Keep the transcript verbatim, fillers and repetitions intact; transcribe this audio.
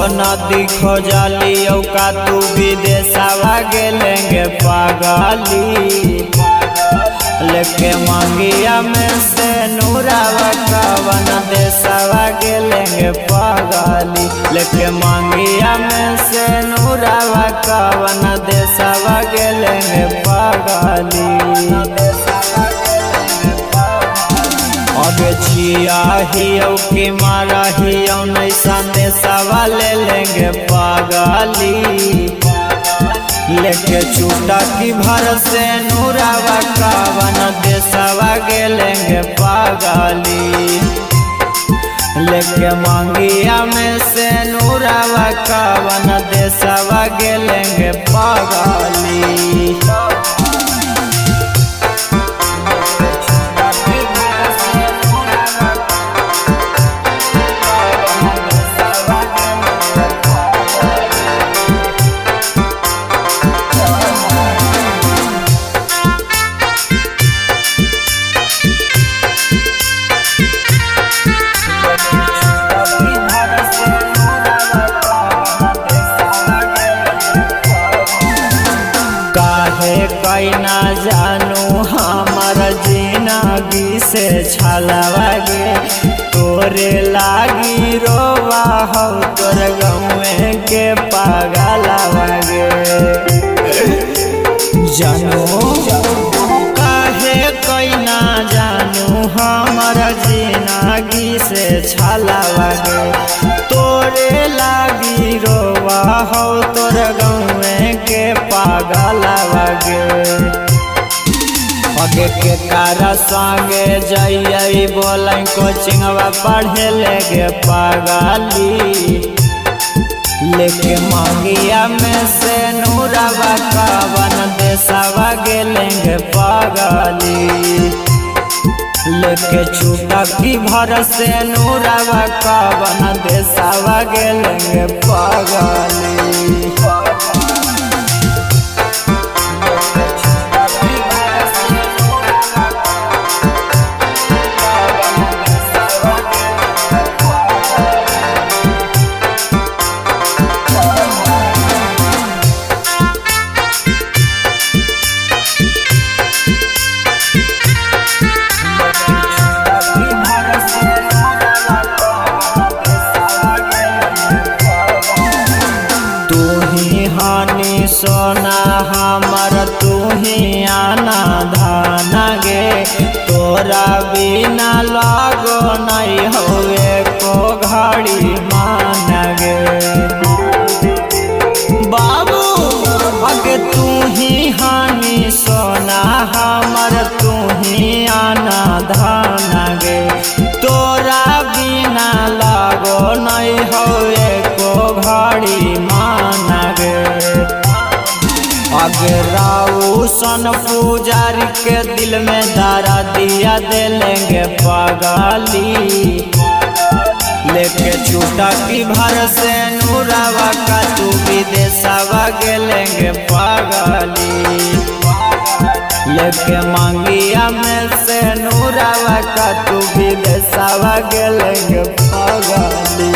नदी खोजली का तू विदेशवा गेलेंगे पागली लेके मंगिया में से नूरावा कवन देशवा गेलेंगे पागली लेके मंगिया में से नूरावा कवन देशवा गेलेंगे पागली अगे छिया हियो कि मारा हियो नहीं संदेशवा ले लेंगे पागली लेके छूटा की भर से नूरावा कावन देशवा गेलेंगे पागली लेके मंगिया में से नूरावा कावन देशवा गेलेंगे पागली कई ना जानू हमार जिंदगी से छलवा गे तोरे लागी रोवा हो तोर गौए के पागलवा गे जानू काहे कई ना जानू हमार जिंदगी से छलवा गे तोरे लागी रोवा हो तोर गौए के पागलवा गे अगे के कारा संगे जइयै बोलै कोचिंगवा पढ़े लेगे पागली लेके मंगिया में से नूरावा कावन देशवा गेलेंगे पागली लेके छूटा की भर से नूरावा कावन देशवा गेलेंगे पागली हानि सोना हमर तू ही आना धाना गे तोरा बिना लागो नहीं होए को घड़ी मान गे बाबू अगे तू ही हानि सोना हमर तू ही आना धाना गे तोरा बिना लागो नहीं होए को घड़ी मान गे अगे राऊ सन पुजारी के दिल में दारा दिया दे लेंगे पागली लेके छूटा की भर से नूरावा का तू विदेशवा गेलेंगे पागली लेके मंगिया में से नूरावा का तू विदेशवा गेलेंगे पागली।